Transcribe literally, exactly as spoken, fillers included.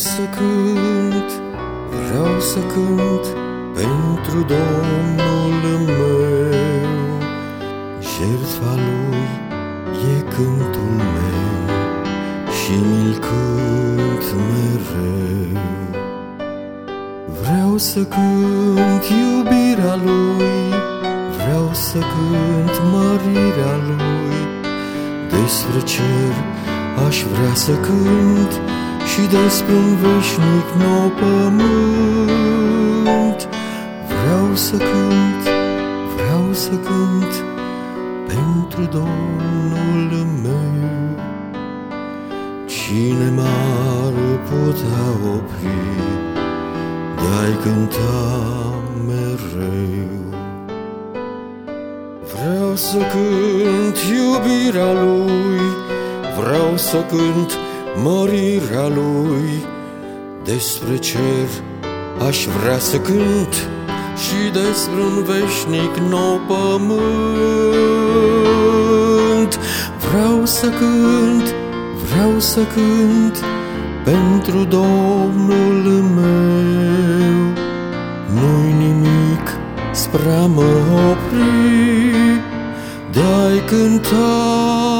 să cânt, vreau să cânt pentru Domnul meu. Jertfa Lui e cântul meu și mi-l cânt mereu. Vreau să cânt iubirea Lui, vreau să cânt mărirea Lui. Despre cer aș vrea să cânt și despre un veșnic nou pământ. Vreau să cânt, vreau să cânt pentru Domnul meu. Cine m-ar putea opri de-ai cânta mereu? Vreau să cânt iubirea Lui, vreau să cânt mărirea Lui. Despre cer aș vrea să cânt și despre un veșnic nou pământ. Vreau să cânt, vreau să cânt pentru Domnul meu. Nu-i nimic spre a mă opri de a-i cânta